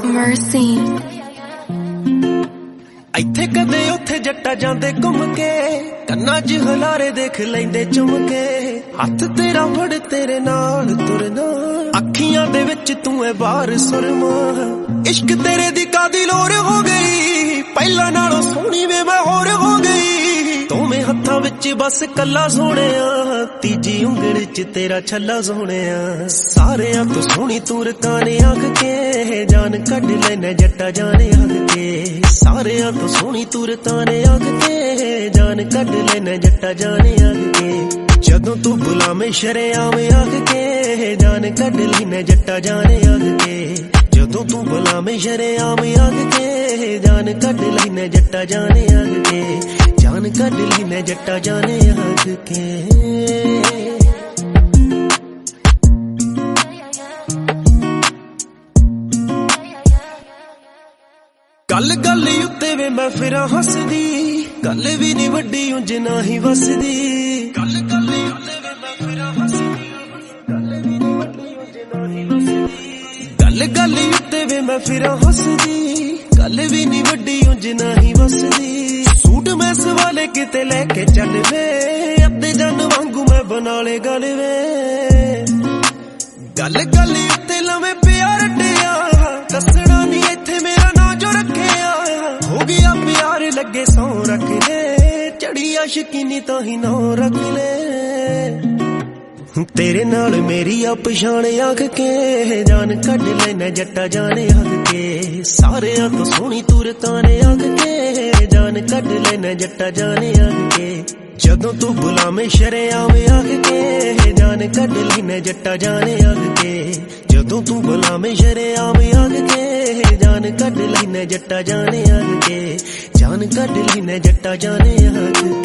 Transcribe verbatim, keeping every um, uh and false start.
Mercy ਇੱਥੇ ਕਦੇ ਉੱਥੇ ਜੱਟਾ ਜਾਂਦੇ ਘੁੰਮ ਕੇ ਕੰਨਾਂ 'ਚ ਹਲਾਰੇ ਦੇਖ ਲੈਂਦੇ ਚੁੰਮ ਕੇ ਹੱਥ ਤੇਰਾ ਫੜ ਤੇਰੇ ਨਾਲ ਤੁਰਨਾ ਅੱਖੀਆਂ ਦੇ ਵਿੱਚ ਤੂੰ ਐ ਬਾਹਰ ਸੁਰਮਾ ਇਸ਼ਕ ਤੇਰੇ ਦੀ ਕਾਦੀ ਲੋਰ ਹੋ ਗਈ ਪਹਿਲਾਂ ਨਾਲੋਂ ਸੋਹਣੀ ਵੇ ਮੈਂ ਹੋਰ ਹੋ ਗਈ ਦੋਵੇਂ ਹੱਥਾਂ ਵਿੱਚ ਬਸ ਕੱਲਾ ਸੋਹਣਿਆ ਤੀਜੀ ਉਂਗਲ 'ਚ ਤੇਰਾ ਛੱਲਾ ਸੋਹਣਿਆ ਸਾਰਿਆਂ ਤੋਂ ਸੋਹਣੀ ਤੂੰ ਰਕਾਨੇ ਆਖ ਕੇ ਜਾਨ ਕੱਢ ਲੈਣਾ ਜੱਟਾ ਜਾਣੇ ਆਖ ਕੇ ਸਾਰਿਆਂ ਤੋਂ ਸੋਹਣੀ ਤੂੰ ਰਕਾਨੇ ਆਖ ਕੇ ਜਾਨ ਕੱਢ ਲੈਣਾ ਜੱਟਾ ਜਾਣੇ ਆਖ ਕੇ ਜਦੋਂ ਤੂੰ ਬੁਲਾਵੇਂ ਸ਼ਰੇਆਮ ਆਖ ਕੇ ਜਾਨ ਕੱਢ ਲੈਣਾ ਜੱਟਾ ਜਾਣੇ ਆਖ ਕੇ ਜਦੋਂ ਤੂੰ ਬੁਲਾਵੇਂ ਸ਼ਰੇਆਮ ਆਖ ਕੇ ਜਾਨ ਕੱਢ ਲੈਣਾ ਜੱਟਾ ਜਾਣੇ ਆਖ ਕੇ ਜਾਨ ਕੱਢ ਲੈਣਾ ਜੱਟਾ ਜਾਣੇ ਆਖ ਕੇ ਗੱਲ ਗੱਲ ਉੱਤੇ ਵੇ ਮੈਂ ਫਿਰਾਂ ਹੱਸਦੀ ਗੱਲ ਵੀ ਨੀ ਵੱਡੀ ਉਂਝ ਨਾ ਹੀ ਵਸਦੀ ਗੱਲ ਗੱਲ ਉੱਤੇ ਵੇ ਮੈਂ ਫਿਰਾਂ ਹੱਸਦੀ ਗੱਲ ਵੀ ਨੀ ਵੱਡੀ ਉਂਝ ਨਾ ਹੀ ਵਸਦੀ ਗੱਲ ਗੱਲ ਉੱਤੇ ਵੇ ਮੈਂ ਫਿਰਾਂ ਹੱਸਦੀ ਗੱਲ ਵੀ ਨੀ ਵੱਡੀ ਉਂਝ ਨਾ ਹੀ ਵਸਦੀ ਸੂਟ ਮੈਂ ਸਵਾਲੇ ਕਿਤੇ ਲੈ ਕੇ ਚੱਲ ਵੇ ਅੱਧੇ ਜਨ ਵਾਂਗੂ ਮੈਂ ਬਣਾ ਲੇ ਗੱਲ ਵੇ ਗੱਲ ਗੱਲ ਉੱਤੇ ਲਵੇਂ ਪਿਆਰ ਡਿਆ ਦੱਸਣਾ ਨੀ ਇੱਥੇ ਮੇਰਾ ਨਾਂ ਜੋ ਰੱਖਿਆ ਹੋ ਗਿਆ ਪਿਆਰ ਲੱਗੇ ਸੌ ਰੱਖ ਲੈ ਚੜੀ ਆਸ਼ਕੀ ਨੀ ਤਾਂ ਹੀ ਨਾਂ ਰੱਖ ਲੈ ਤੇਰੇ ਨਾਲ ਮੇਰੀ ਆ ਪਛਾਣ ਆਖ ਕੇ ਜਾਨ ਕੱਢ ਲੈਣਾ ਜੱਟਾ ਜਾਣੇ ਆਖ ਕੇ ਸਾਰਿਆਂ ਤੋਂ ਸੋਹਣੀ ਤੂੰ ਰਕਾਨੇ ਆਖ ਕੇ ਜਾਨ ਕੱਢ ਲੈਣਾ ਜੱਟਾ ਜਾਣੇ ਆਖ ਕੇ ਜਦੋਂ ਤੂੰ ਬੁਲਾਵੇਂ ਸ਼ਰੇਆਮ ਆਖ ਕੇ ਜਾਨ ਕੱਢ ਲੈਣਾ ਜੱਟਾ ਜਾਣੇ ਆਖ ਕੇ ਜਦੋਂ ਤੂੰ ਬੁਲਾਵੇਂ ਸ਼ਰੇਆਮ ਆਖ ਕੇ ਜਾਨ ਕੱਢ ਲੈਣਾ ਜੱਟਾ ਜਾਣੇ ਆਖ ਕੇ ਜਾਨ ਕੱਢ ਲੈਣਾ ਜੱਟਾ ਜਾਣੇ ਆਖ